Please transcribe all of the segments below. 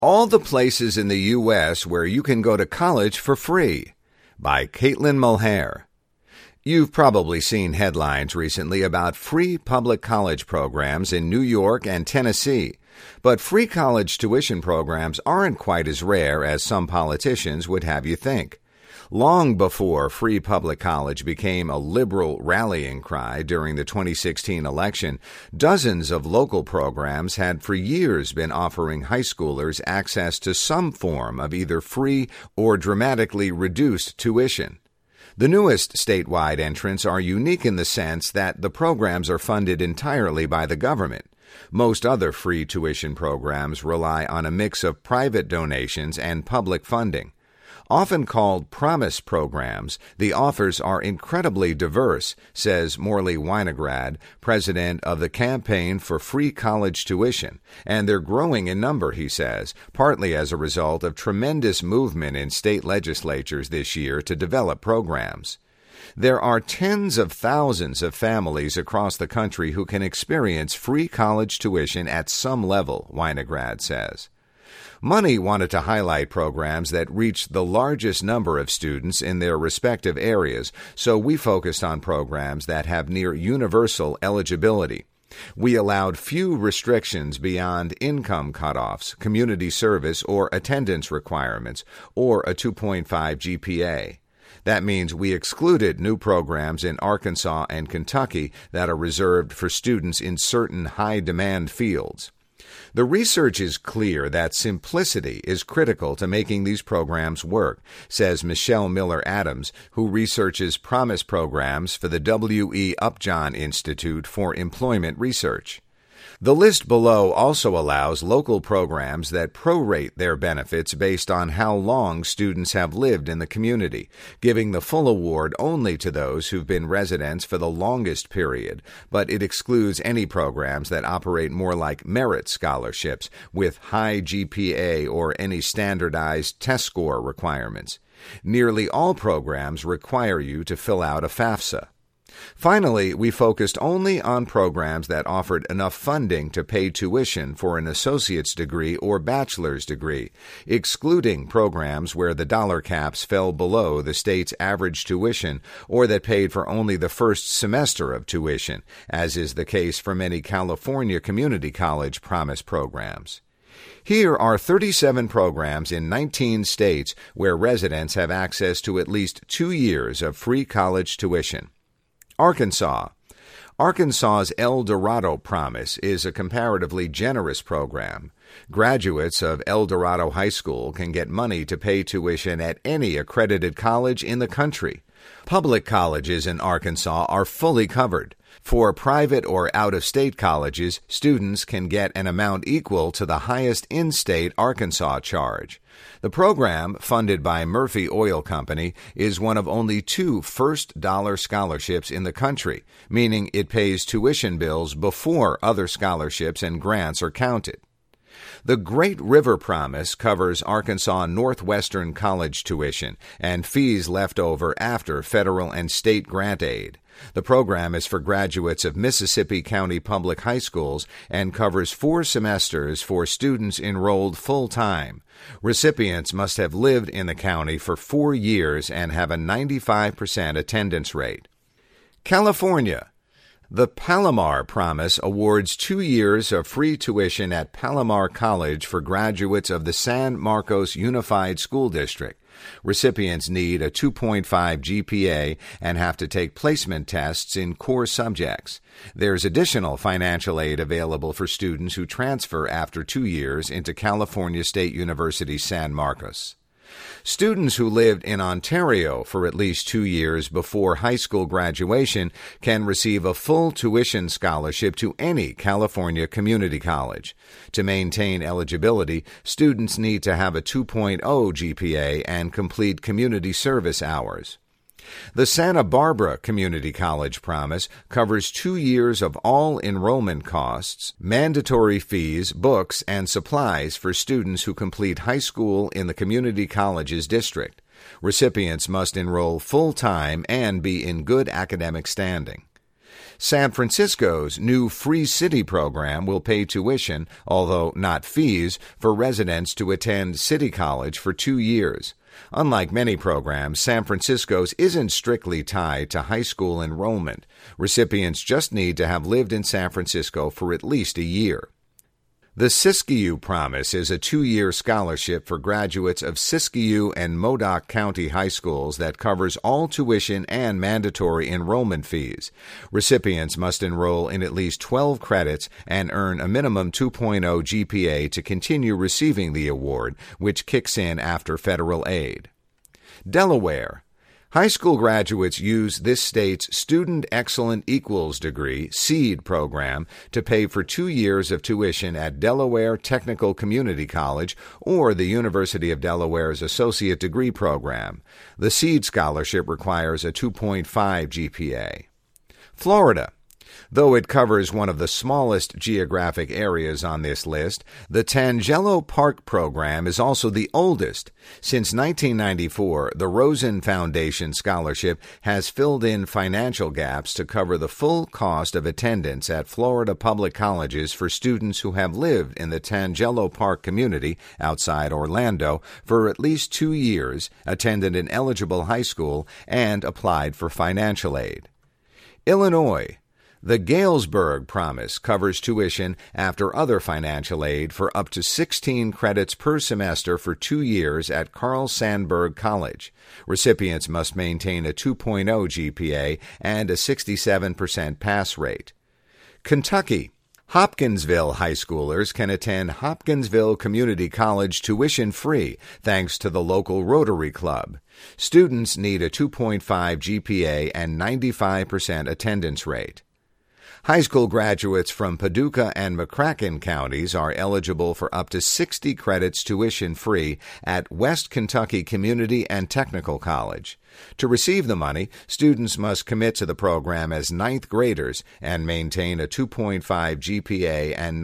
All the Places in the U.S. Where You Can Go to College for Free by Caitlin Mulhare. You've probably seen headlines recently about free public college programs in New York and Tennessee, but free college tuition programs aren't quite as rare as some politicians would have you think. Long before free public college became a liberal rallying cry during the 2016 election, dozens of local programs had for years been offering high schoolers access to some form of either free or dramatically reduced tuition. The newest statewide entrants are unique in the sense that the programs are funded entirely by the government. Most other free tuition programs rely on a mix of private donations and public funding. Often called promise programs, the offers are incredibly diverse, says Morley Winograd, president of the Campaign for Free College Tuition, and they're growing in number, he says, partly as a result of tremendous movement in state legislatures this year to develop programs. There are tens of thousands of families across the country who can experience free college tuition at some level, Winograd says. Money wanted to highlight programs that reach the largest number of students in their respective areas, so we focused on programs that have near universal eligibility. We allowed few restrictions beyond income cutoffs, community service or attendance requirements, or a 2.5 GPA. That means we excluded new programs in Arkansas and Kentucky that are reserved for students in certain high-demand fields. The research is clear that simplicity is critical to making these programs work, says Michelle Miller Adams, who researches promise programs for the W.E. Upjohn Institute for Employment Research. The list below also allows local programs that prorate their benefits based on how long students have lived in the community, giving the full award only to those who've been residents for the longest period, but it excludes any programs that operate more like merit scholarships with high GPA or any standardized test score requirements. Nearly all programs require you to fill out a FAFSA. Finally, we focused only on programs that offered enough funding to pay tuition for an associate's degree or bachelor's degree, excluding programs where the dollar caps fell below the state's average tuition or that paid for only the first semester of tuition, as is the case for many California community college promise programs. Here are 37 programs in 19 states where residents have access to at least 2 years of free college tuition. Arkansas. Arkansas's El Dorado Promise is a comparatively generous program. Graduates of El Dorado High School can get money to pay tuition at any accredited college in the country. Public colleges in Arkansas are fully covered. For private or out-of-state colleges, students can get an amount equal to the highest in-state Arkansas charge. The program, funded by Murphy Oil Company, is one of only 2 first-dollar scholarships in the country, meaning it pays tuition bills before other scholarships and grants are counted. The Great River Promise covers Arkansas Northwestern college tuition and fees left over after federal and state grant aid. The program is for graduates of Mississippi County Public High Schools and covers 4 semesters for students enrolled full-time. Recipients must have lived in the county for 4 years and have a 95% attendance rate. California. The Palomar Promise awards 2 years of free tuition at Palomar College for graduates of the San Marcos Unified School District. Recipients need a 2.5 GPA and have to take placement tests in core subjects. There's additional financial aid available for students who transfer after 2 years into California State University San Marcos. Students who lived in Ontario for at least 2 years before high school graduation can receive a full tuition scholarship to any California community college. To maintain eligibility, students need to have a 2.0 GPA and complete community service hours. The Santa Barbara Community College Promise covers 2 years of all enrollment costs, mandatory fees, books, and supplies for students who complete high school in the community college's district. Recipients must enroll full-time and be in good academic standing. San Francisco's new Free City program will pay tuition, although not fees, for residents to attend City College for 2 years. Unlike many programs, San Francisco's isn't strictly tied to high school enrollment. Recipients just need to have lived in San Francisco for at least a year. The Siskiyou Promise is a 2-year scholarship for graduates of Siskiyou and Modoc County high schools that covers all tuition and mandatory enrollment fees. Recipients must enroll in at least 12 credits and earn a minimum 2.0 GPA to continue receiving the award, which kicks in after federal aid. Delaware. High school graduates use this state's Student Excellent Equals degree, SEED program, to pay for 2 years of tuition at Delaware Technical Community College or the University of Delaware's Associate Degree program. The SEED scholarship requires a 2.5 GPA. Florida. Though it covers one of the smallest geographic areas on this list, the Tangelo Park program is also the oldest. Since 1994, the Rosen Foundation Scholarship has filled in financial gaps to cover the full cost of attendance at Florida public colleges for students who have lived in the Tangelo Park community outside Orlando for at least 2 years, attended an eligible high school, and applied for financial aid. Illinois. The Galesburg Promise covers tuition after other financial aid for up to 16 credits per semester for 2 years at Carl Sandburg College. Recipients must maintain a 2.0 GPA and a 67% pass rate. Kentucky. Hopkinsville high schoolers can attend Hopkinsville Community College tuition-free thanks to the local Rotary Club. Students need a 2.5 GPA and 95% attendance rate. High school graduates from Paducah and McCracken counties are eligible for up to 60 credits tuition-free at West Kentucky Community and Technical College. To receive the money, students must commit to the program as 9th graders and maintain a 2.5 GPA and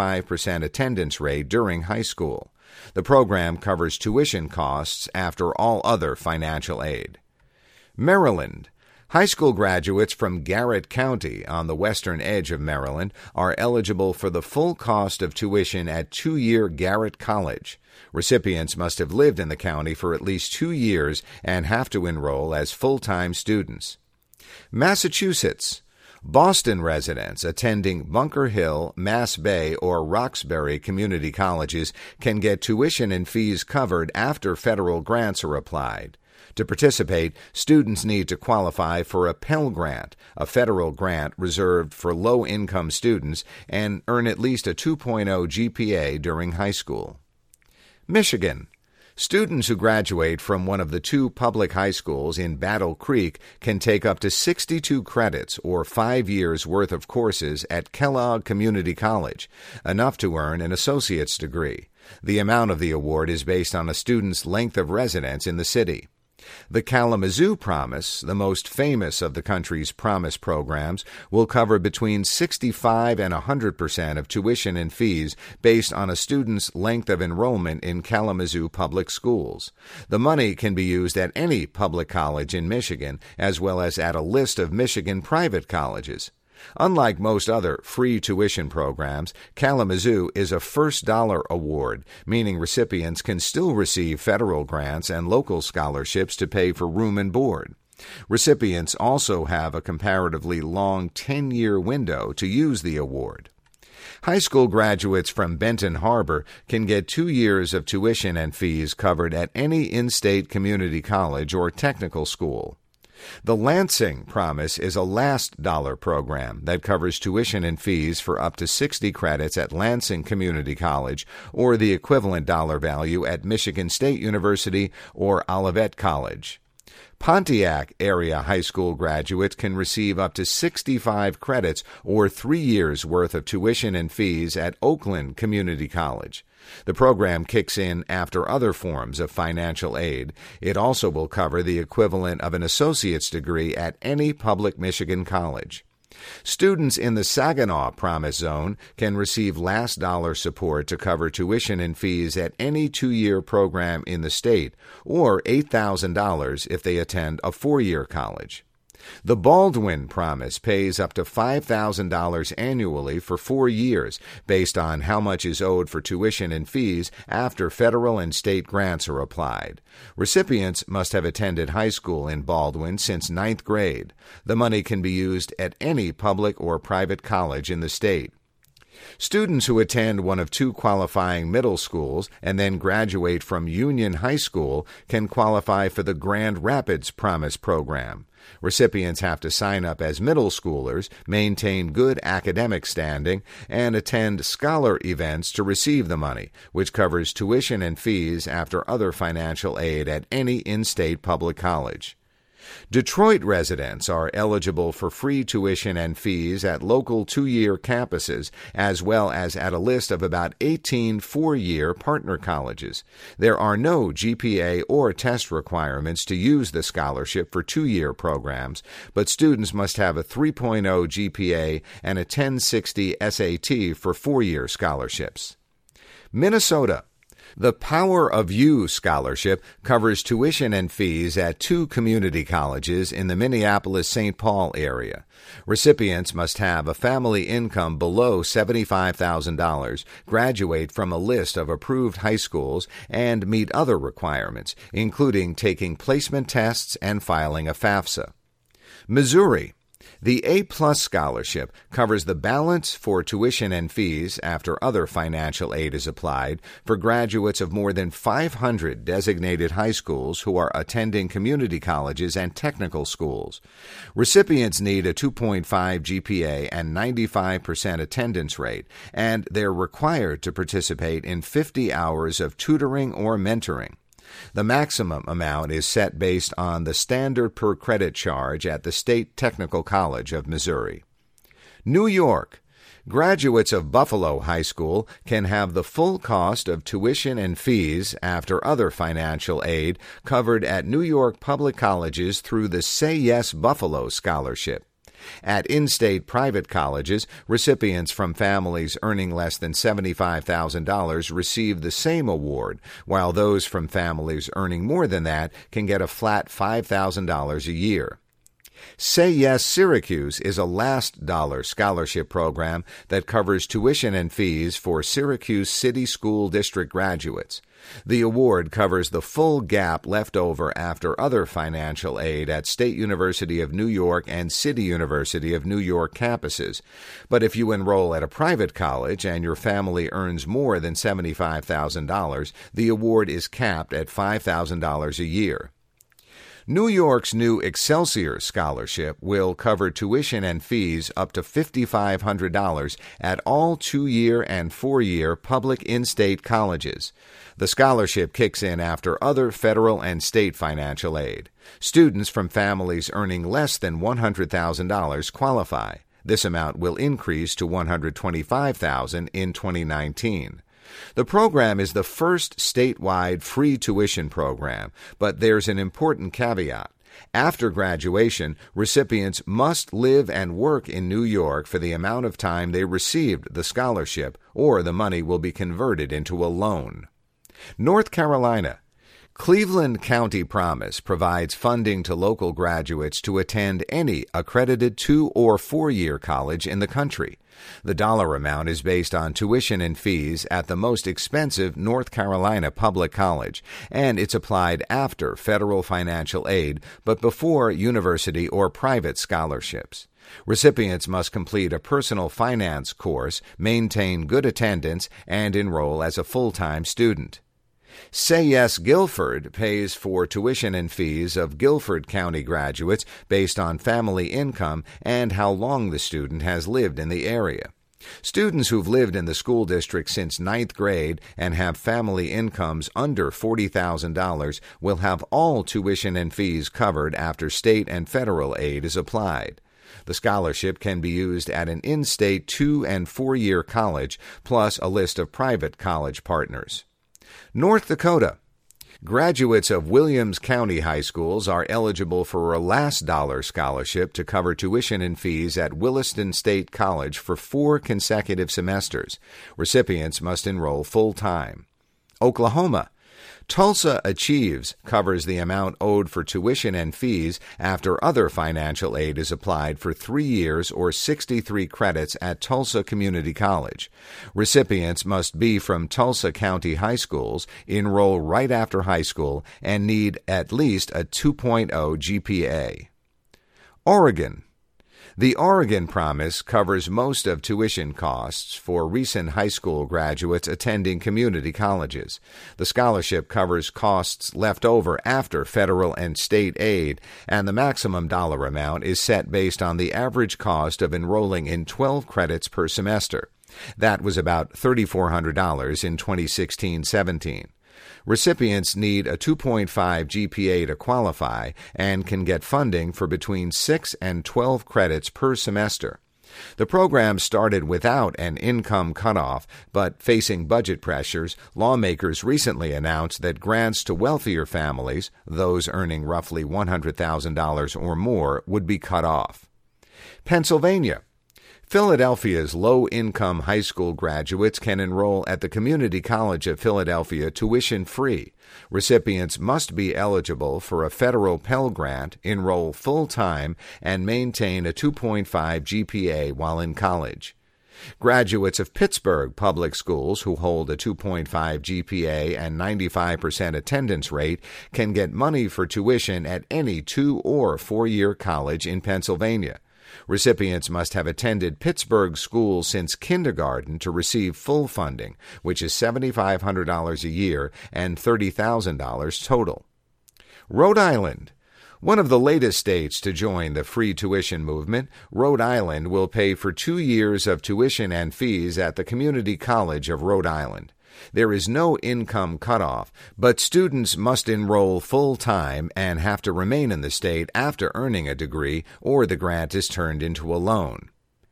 95% attendance rate during high school. The program covers tuition costs after all other financial aid. Maryland. High school graduates from Garrett County on the western edge of Maryland are eligible for the full cost of tuition at 2-year Garrett College. Recipients must have lived in the county for at least 2 years and have to enroll as full-time students. Massachusetts. Boston residents attending Bunker Hill, Mass Bay, or Roxbury community colleges can get tuition and fees covered after federal grants are applied. To participate, students need to qualify for a Pell Grant, a federal grant reserved for low-income students, and earn at least a 2.0 GPA during high school. Michigan. Students who graduate from one of the 2 public high schools in Battle Creek can take up to 62 credits or 5 years' worth of courses at Kellogg Community College, enough to earn an associate's degree. The amount of the award is based on a student's length of residence in the city. The Kalamazoo Promise, the most famous of the country's Promise programs, will cover between 65 and 100% of tuition and fees based on a student's length of enrollment in Kalamazoo public schools. The money can be used at any public college in Michigan, as well as at a list of Michigan private colleges. Unlike most other free tuition programs, Kalamazoo is a first dollar award, meaning recipients can still receive federal grants and local scholarships to pay for room and board. Recipients also have a comparatively long 10-year window to use the award. High school graduates from Benton Harbor can get 2 years of tuition and fees covered at any in-state community college or technical school. The Lansing Promise is a last dollar program that covers tuition and fees for up to 60 credits at Lansing Community College or the equivalent dollar value at Michigan State University or Olivet College. Pontiac area high school graduates can receive up to 65 credits or 3 years' worth of tuition and fees at Oakland Community College. The program kicks in after other forms of financial aid. It also will cover the equivalent of an associate's degree at any public Michigan college. Students in the Saginaw Promise Zone can receive last dollar support to cover tuition and fees at any 2-year program in the state, or $8,000 if they attend a 4-year college. The Baldwin Promise pays up to $5,000 annually for 4 years based on how much is owed for tuition and fees after federal and state grants are applied. Recipients must have attended high school in Baldwin since 9th grade. The money can be used at any public or private college in the state. Students who attend one of 2 qualifying middle schools and then graduate from Union High School can qualify for the Grand Rapids Promise program. Recipients have to sign up as middle schoolers, maintain good academic standing, and attend scholar events to receive the money, which covers tuition and fees after other financial aid at any in-state public college. Detroit residents are eligible for free tuition and fees at local 2-year campuses, as well as at a list of about 18 4-year partner colleges. There are no GPA or test requirements to use the scholarship for 2-year programs, but students must have a 3.0 GPA and a 1060 SAT for 4-year scholarships. Minnesota. The Power of You Scholarship covers tuition and fees at 2 community colleges in the Minneapolis-St. Paul area. Recipients must have a family income below $75,000, graduate from a list of approved high schools, and meet other requirements, including taking placement tests and filing a FAFSA. Missouri. The A-Plus Scholarship covers the balance for tuition and fees after other financial aid is applied for graduates of more than 500 designated high schools who are attending community colleges and technical schools. Recipients need a 2.5 GPA and 95% attendance rate, and they're required to participate in 50 hours of tutoring or mentoring. The maximum amount is set based on the standard per credit charge at the State Technical College of Missouri. New York. Graduates of Buffalo High School can have the full cost of tuition and fees after other financial aid covered at New York public colleges through the Say Yes Buffalo Scholarship. At in-state private colleges, recipients from families earning less than $75,000 receive the same award, while those from families earning more than that can get a flat $5,000 a year. Say Yes Syracuse is a last dollar scholarship program that covers tuition and fees for Syracuse City School District graduates. The award covers the full gap left over after other financial aid at State University of New York and City University of New York campuses. But if you enroll at a private college and your family earns more than $75,000, the award is capped at $5,000 a year. New York's new Excelsior Scholarship will cover tuition and fees up to $5,500 at all 2-year and 4-year public in-state colleges. The scholarship kicks in after other federal and state financial aid. Students from families earning less than $100,000 qualify. This amount will increase to $125,000 in 2019. The program is the first statewide free tuition program, but there's an important caveat. After graduation, recipients must live and work in New York for the amount of time they received the scholarship, or the money will be converted into a loan. North Carolina. Cleveland County Promise provides funding to local graduates to attend any accredited 2- or 4-year college in the country. The dollar amount is based on tuition and fees at the most expensive North Carolina public college, and it's applied after federal financial aid but before university or private scholarships. Recipients must complete a personal finance course, maintain good attendance, and enroll as a full-time student. Say Yes Guilford pays for tuition and fees of Guilford County graduates based on family income and how long the student has lived in the area. Students who've lived in the school district since 9th grade and have family incomes under $40,000 will have all tuition and fees covered after state and federal aid is applied. The scholarship can be used at an in-state 2- and 4-year college, plus a list of private college partners. North Dakota. Graduates of Williams County high schools are eligible for a last dollar scholarship to cover tuition and fees at Williston State College for 4 consecutive semesters. Recipients must enroll full-time. Oklahoma. Tulsa Achieves covers the amount owed for tuition and fees after other financial aid is applied for 3 years or 63 credits at Tulsa Community College. Recipients must be from Tulsa County high schools, enroll right after high school, and need at least a 2.0 GPA. Oregon. The Oregon Promise covers most of tuition costs for recent high school graduates attending community colleges. The scholarship covers costs left over after federal and state aid, and the maximum dollar amount is set based on the average cost of enrolling in 12 credits per semester. That was about $3,400 in 2016-17. Recipients need a 2.5 GPA to qualify and can get funding for between 6 and 12 credits per semester. The program started without an income cutoff, but facing budget pressures, lawmakers recently announced that grants to wealthier families, those earning roughly $100,000 or more, would be cut off. Pennsylvania. Philadelphia's low-income high school graduates can enroll at the Community College of Philadelphia tuition-free. Recipients must be eligible for a federal Pell Grant, enroll full-time, and maintain a 2.5 GPA while in college. Graduates of Pittsburgh public schools who hold a 2.5 GPA and 95% attendance rate can get money for tuition at any 2- or 4-year college in Pennsylvania. Recipients must have attended Pittsburgh schools since kindergarten to receive full funding, which is $7,500 a year and $30,000 total. Rhode Island. One of the latest states to join the free tuition movement, Rhode Island will pay for 2 years of tuition and fees at the Community College of Rhode Island. There is no income cutoff, but students must enroll full-time and have to remain in the state after earning a degree, or the grant is turned into a loan.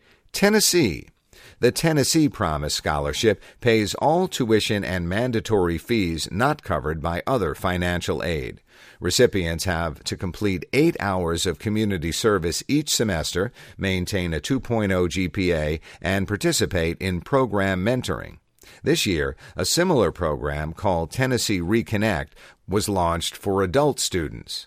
Tennessee. The Tennessee Promise Scholarship pays all tuition and mandatory fees not covered by other financial aid. Recipients have to complete 8 hours of community service each semester, maintain a 2.0 GPA, and participate in program mentoring. This year, a similar program called Tennessee Reconnect was launched for adult students.